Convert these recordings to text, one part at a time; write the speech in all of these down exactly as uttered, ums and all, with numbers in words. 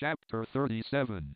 Chapter thirty-seven.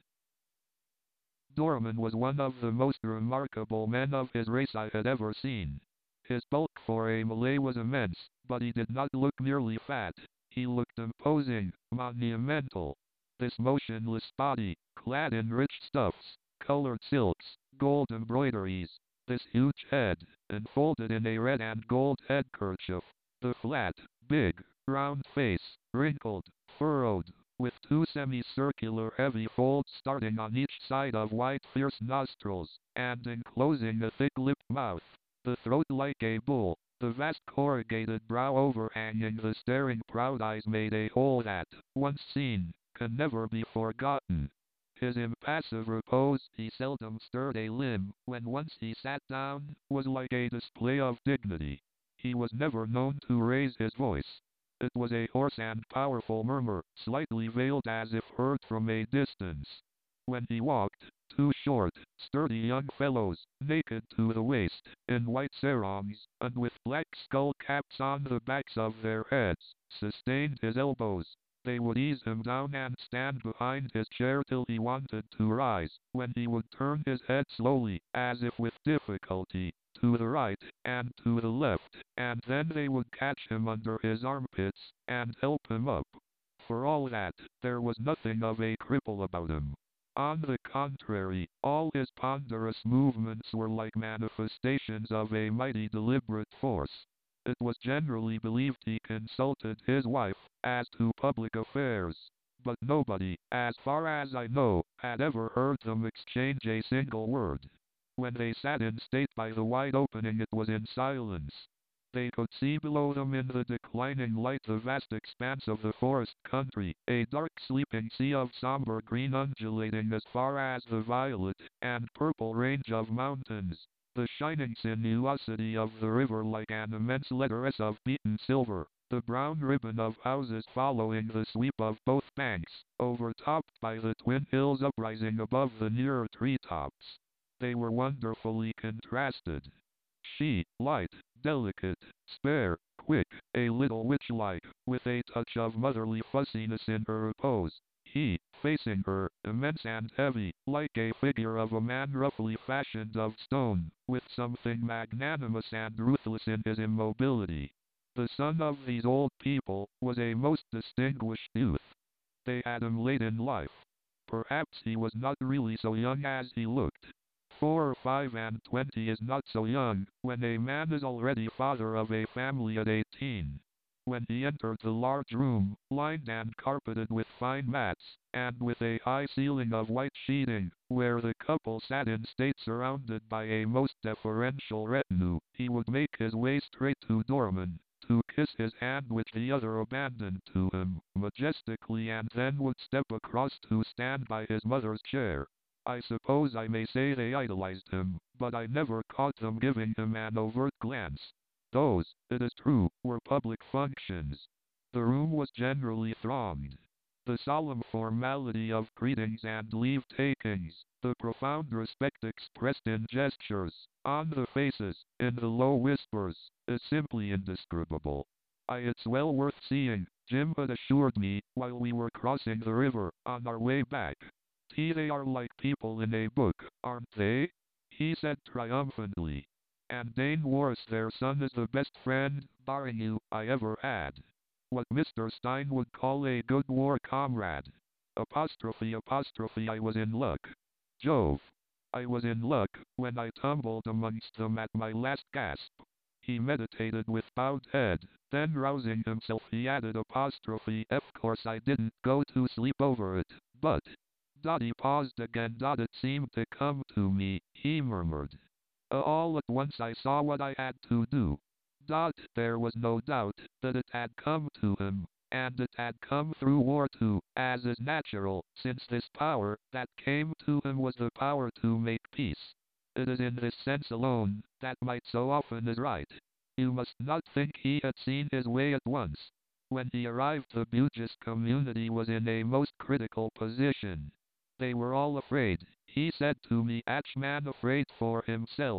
Doorman was one of the most remarkable men of his race I had ever seen. His bulk for a Malay was immense, but he did not look merely fat. He looked imposing, monumental. This motionless body, clad in rich stuffs, colored silks, gold embroideries, this huge head, enfolded in a red and gold headkerchief, the flat, big, round face, wrinkled, furrowed, with two semicircular heavy folds starting on each side of wide fierce nostrils, and enclosing a thick-lipped mouth, the throat like a bull, the vast corrugated brow overhanging the staring proud eyes made a whole that, once seen, can never be forgotten. His impassive repose, he seldom stirred a limb, when once he sat down, was like a display of dignity. He was never known to raise his voice. It was a hoarse and powerful murmur, slightly veiled as if heard from a distance. When he walked, two short, sturdy young fellows, naked to the waist, in white sarongs, and with black skull caps on the backs of their heads, sustained his elbows. They would ease him down and stand behind his chair till he wanted to rise, when he would turn his head slowly, as if with difficulty, to the right, and to the left, and then they would catch him under his armpits, and help him up. For all that, there was nothing of a cripple about him. On the contrary, all his ponderous movements were like manifestations of a mighty deliberate force. It was generally believed he consulted his wife, as to public affairs, but nobody, as far as I know, had ever heard them exchange a single word. When they sat in state by the wide opening it was in silence. They could see below them in the declining light the vast expanse of the forest country, a dark sleeping sea of somber green undulating as far as the violet and purple range of mountains, the shining sinuosity of the river like an immense letter S of beaten silver, the brown ribbon of houses following the sweep of both banks, overtopped by the twin hills uprising above the nearer treetops. They were wonderfully contrasted. She, light, delicate, spare, quick, a little witch-like, with a touch of motherly fussiness in her repose. He, facing her, immense and heavy, like a figure of a man roughly fashioned of stone, with something magnanimous and ruthless in his immobility. The son of these old people was a most distinguished youth. They had him late in life. Perhaps he was not really so young as he looked. Four or five and twenty is not so young, when a man is already father of a family at eighteen. When he entered the large room, lined and carpeted with fine mats, and with a high ceiling of white sheeting, where the couple sat in state surrounded by a most deferential retinue, he would make his way straight to Doorman, to kiss his hand which the other abandoned to him, majestically, and then would step across to stand by his mother's chair. I suppose I may say they idolized him, but I never caught them giving him an overt glance. Those, it is true, were public functions. The room was generally thronged. The solemn formality of greetings and leave-takings, the profound respect expressed in gestures, on the faces, in the low whispers, is simply indescribable. I, it's well worth seeing, Jim had assured me, while we were crossing the river, on our way back. T they are like people in a book, aren't they? He said triumphantly. And Dane Warris, their son, is the best friend, barring you, I ever had. What Mister Stein would call a good war comrade. Apostrophe apostrophe I was in luck. Jove. I was in luck, when I tumbled amongst them at my last gasp. He meditated with bowed head, then rousing himself he added apostrophe of course I didn't go to sleep over it, but... Dot he paused again. Dot it seemed to come to me, he murmured. Uh, all at once I saw what I had to do. Dot, there was no doubt that it had come to him, and it had come through war too, as is natural, since this power that came to him was the power to make peace. It is in this sense alone, that might so often is right. You must not think he had seen his way at once. When he arrived the Bugis community was in a most critical position. They were all afraid, he said to me, each man afraid for himself.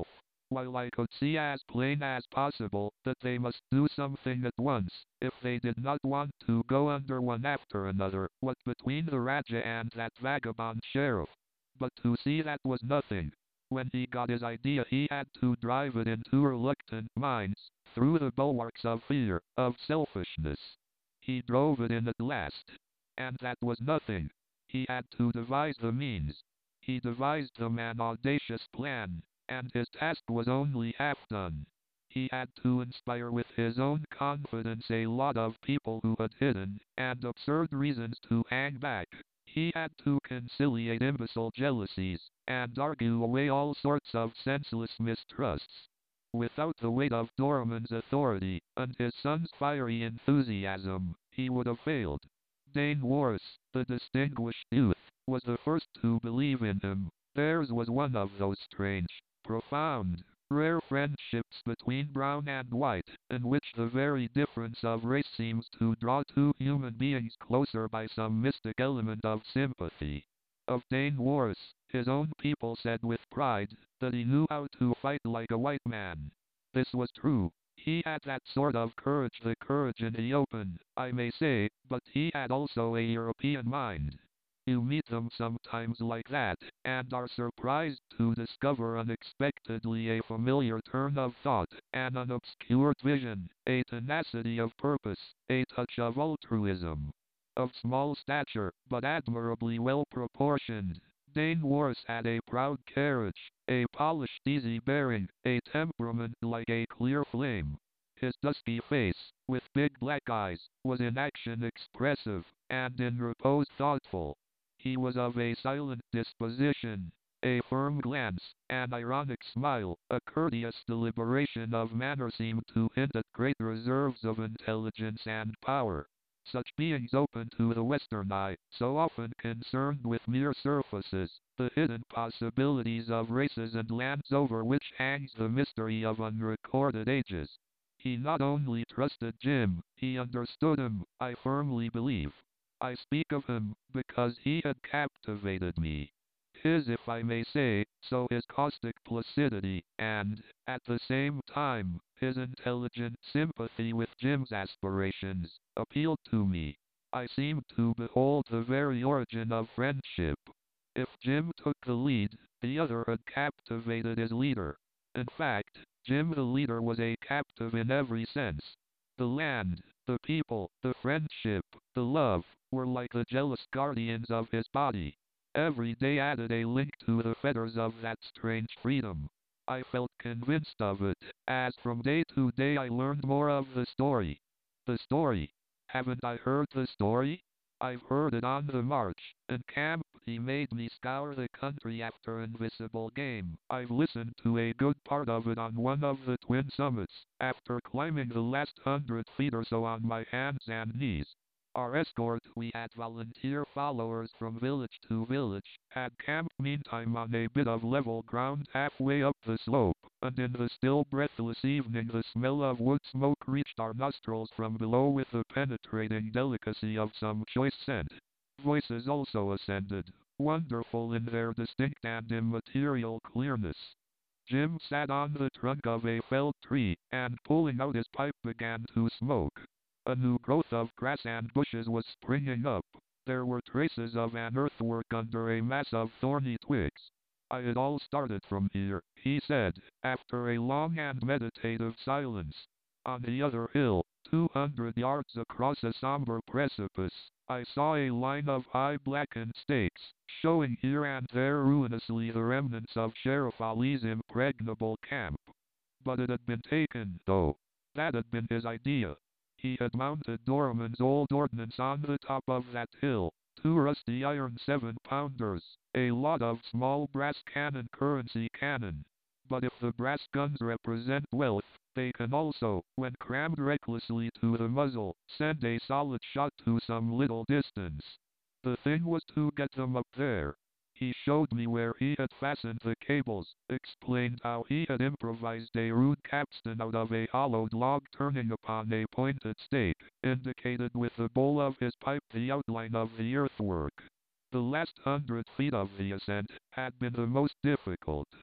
while I could see as plain as possible that they must do something at once, if they did not want to go under one after another, what between the Raja and that vagabond sheriff. But to see that was nothing. When he got his idea he had to drive it into reluctant minds, through the bulwarks of fear, of selfishness. He drove it in at last. And that was nothing. He had to devise the means. He devised them an audacious plan, and his task was only half done. He had to inspire with his own confidence a lot of people who had hidden and absurd reasons to hang back. He had to conciliate imbecile jealousies, and argue away all sorts of senseless mistrusts. Without the weight of Doraem's authority, and his son's fiery enthusiasm, he would have failed. Dane Warris, the distinguished youth, was the first to believe in him. Theirs was one of those strange, profound, rare friendships between brown and white, in which the very difference of race seems to draw two human beings closer by some mystic element of sympathy. Of Dane Warris, his own people said with pride that he knew how to fight like a white man. This was true. He had that sort of courage, the courage in the open, I may say, but he had also a European mind. You meet them sometimes like that, and are surprised to discover unexpectedly a familiar turn of thought, an unobscured vision, a tenacity of purpose, a touch of altruism. Of small stature, but admirably well proportioned, Dane Warris had a proud carriage, a polished easy bearing, a temperament like a clear flame. His dusky face, with big black eyes, was in action expressive, and in repose thoughtful. He was of a silent disposition, a firm glance, an ironic smile, a courteous deliberation of manner seemed to hint at great reserves of intelligence and power. Such beings open to the Western eye, so often concerned with mere surfaces, the hidden possibilities of races and lands over which hangs the mystery of unrecorded ages. He not only trusted Jim, he understood him, I firmly believe. I speak of him, because he had captivated me. His, if I may say so, his caustic placidity, and, at the same time, his intelligent sympathy with Jim's aspirations, appealed to me. I seemed to behold the very origin of friendship. If Jim took the lead, the other had captivated his leader. In fact, Jim the leader was a captive in every sense. The land, the people, the friendship, the love, were like the jealous guardians of his body. Every day added a link to the fetters of that strange freedom. I felt convinced of it, as from day to day I learned more of the story. The story? Haven't I heard the story? I've heard it on the march. In camp, he made me scour the country after invisible game. I've listened to a good part of it on one of the twin summits, after climbing the last hundred feet or so on my hands and knees. Our escort, we had volunteer followers from village to village, had camped meantime on a bit of level ground halfway up the slope, and in the still breathless evening the smell of wood smoke reached our nostrils from below with the penetrating delicacy of some choice scent. Voices also ascended, wonderful in their distinct and immaterial clearness. Jim sat on the trunk of a felled tree, and pulling out his pipe began to smoke. A new growth of grass and bushes was springing up. There were traces of an earthwork under a mass of thorny twigs. I had all started from here, he said, after a long and meditative silence. On the other hill, two hundred yards across a somber precipice, I saw a line of high blackened stakes, showing here and there ruinously the remnants of Sheriff Ali's impregnable camp. But it had been taken, though. That had been his idea. He had mounted Doraemon's old ordnance on the top of that hill, two rusty iron seven-pounders, a lot of small brass cannon currency cannon. But if the brass guns represent wealth, they can also, when crammed recklessly to the muzzle, send a solid shot to some little distance. The thing was to get them up there. He showed me where he had fastened the cables, explained how he had improvised a rude capstan out of a hollowed log turning upon a pointed stake, indicated with the bowl of his pipe the outline of the earthwork. The last hundred feet of the ascent had been the most difficult.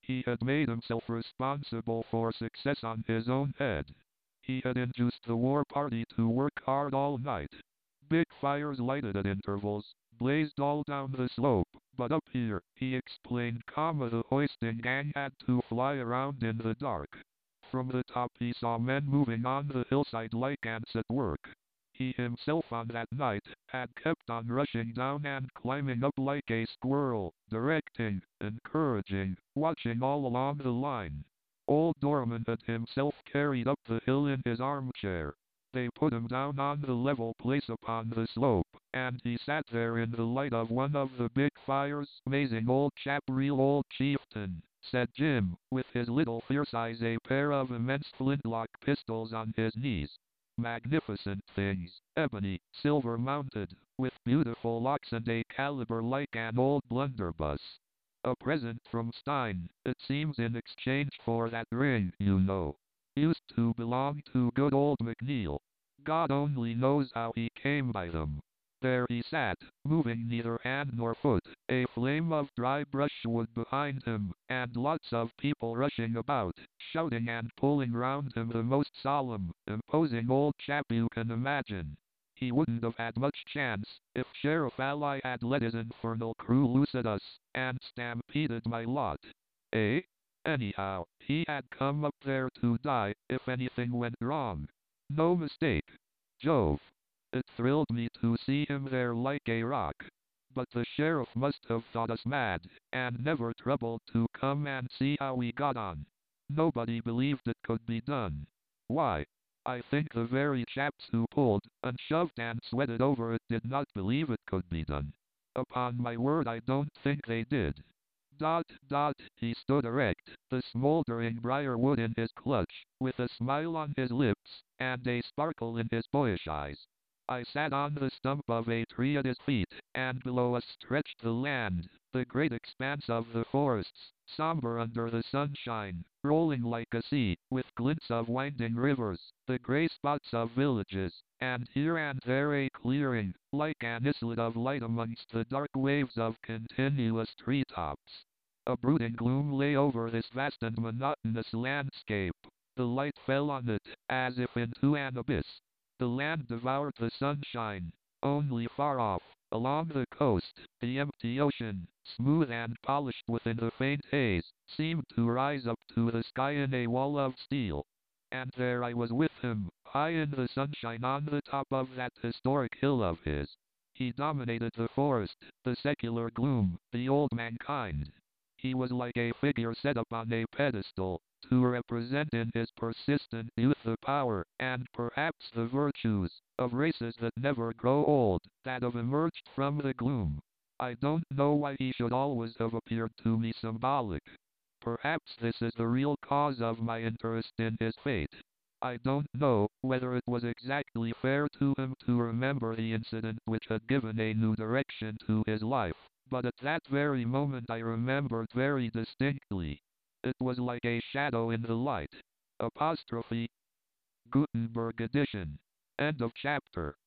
He had made himself responsible for success on his own head. He had induced the war party to work hard all night. Big fires lighted at intervals, blazed all down the slope, but up here, he explained calmly, the hoisting gang had to fly around in the dark. From the top he saw men moving on the hillside like ants at work. He himself on that night had kept on rushing down and climbing up like a squirrel, directing, encouraging, watching all along the line. Old Doorman had himself carried up the hill in his armchair. They put him down on the level place upon the slope, and he sat there in the light of one of the big fires. Amazing old chap, real old chieftain, said Jim, with his little fierce eyes, a pair of immense flintlock pistols on his knees. Magnificent things, ebony, silver mounted, with beautiful locks and a caliber like an old blunderbuss. A present from Stein, it seems, in exchange for that ring, you know. Used to belong to good old McNeil. God only knows how he came by them. There he sat, moving neither hand nor foot, a flame of dry brushwood behind him, and lots of people rushing about, shouting and pulling round him, the most solemn, imposing old chap you can imagine. He wouldn't have had much chance if Sheriff Ally had let his infernal crew loose at us, and stampeded my lot. Eh? Anyhow, he had come up there to die if anything went wrong. No mistake. Jove! It thrilled me to see him there like a rock. But the sheriff must have thought us mad, and never troubled to come and see how we got on. Nobody believed it could be done. Why? I think the very chaps who pulled, and shoved and sweated over it did not believe it could be done. Upon my word, I don't think they did. Dot, dot, he stood erect, the smoldering briar wood in his clutch, with a smile on his lips, and a sparkle in his boyish eyes. I sat on the stump of a tree at his feet, and below us stretched the land, the great expanse of the forests, somber under the sunshine, rolling like a sea, with glints of winding rivers, the grey spots of villages, and here and there a clearing, like an islet of light amongst the dark waves of continuous treetops. A brooding gloom lay over this vast and monotonous landscape. The light fell on it, as if into an abyss. The land devoured the sunshine. Only far off, along the coast, the empty ocean, smooth and polished within the faint haze, seemed to rise up to the sky in a wall of steel. And there I was with him, high in the sunshine on the top of that historic hill of his. He dominated the forest, the secular gloom, the old mankind. He was like a figure set up on a pedestal, to represent in his persistent youth the power, and perhaps the virtues, of races that never grow old, that have emerged from the gloom. I don't know why he should always have appeared to me symbolic. Perhaps this is the real cause of my interest in his fate. I don't know whether it was exactly fair to him to remember the incident which had given a new direction to his life, but at that very moment I remembered very distinctly. It was like a shadow in the light. Apostrophe. Gutenberg edition. End of chapter.